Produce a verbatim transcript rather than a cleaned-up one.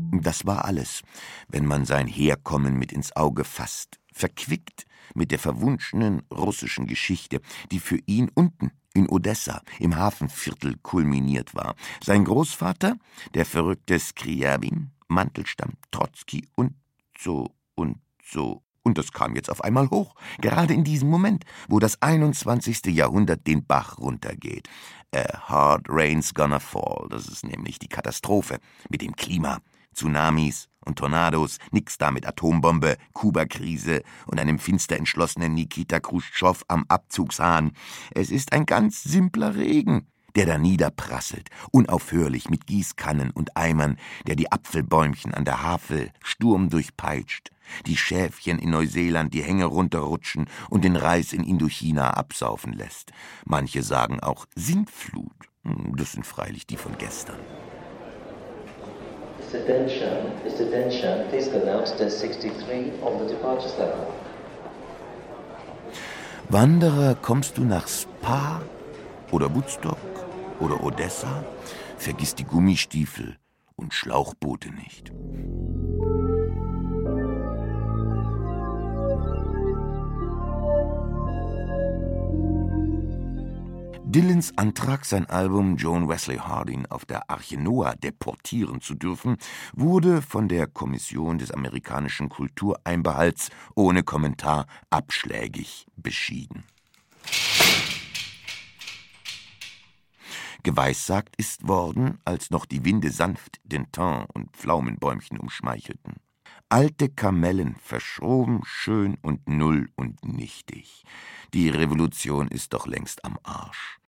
Das war alles, wenn man sein Herkommen mit ins Auge fasst, verquickt mit der verwunschenen russischen Geschichte, die für ihn unten in Odessa im Hafenviertel kulminiert war. Sein Großvater, der verrückte Skriabin, Mantelstamm, Trotzki und so und so. Und das kam jetzt auf einmal hoch, gerade in diesem Moment, wo das einundzwanzigste Jahrhundert den Bach runtergeht. A hard rain's gonna fall, das ist nämlich die Katastrophe mit dem Klima. Tsunamis und Tornados, nix da mit Atombombe, Kuba-Krise und einem finster entschlossenen Nikita Khrushchev am Abzugshahn. Es ist ein ganz simpler Regen, der da niederprasselt, unaufhörlich mit Gießkannen und Eimern, der die Apfelbäumchen an der Havel sturmdurchpeitscht, die Schäfchen in Neuseeland die Hänge runterrutschen und den Reis in Indochina absaufen lässt. Manche sagen auch Sintflut. Das sind freilich die von gestern. Mister Denshan, Mister Denshan, please go now to desk sixty-three on the departures level. Wanderer, kommst du nach Spa oder Woodstock oder Odessa? Vergiss die Gummistiefel und Schlauchboote nicht. Dylans Antrag, sein Album Joan Wesley Harding auf der Arche Noah deportieren zu dürfen, wurde von der Kommission des amerikanischen Kultureinbehalts ohne Kommentar abschlägig beschieden. Geweissagt ist worden, als noch die Winde sanft den Thym und Pflaumenbäumchen umschmeichelten. Alte Kamellen, verschroben, schön und null und nichtig. Die Revolution ist doch längst am Arsch.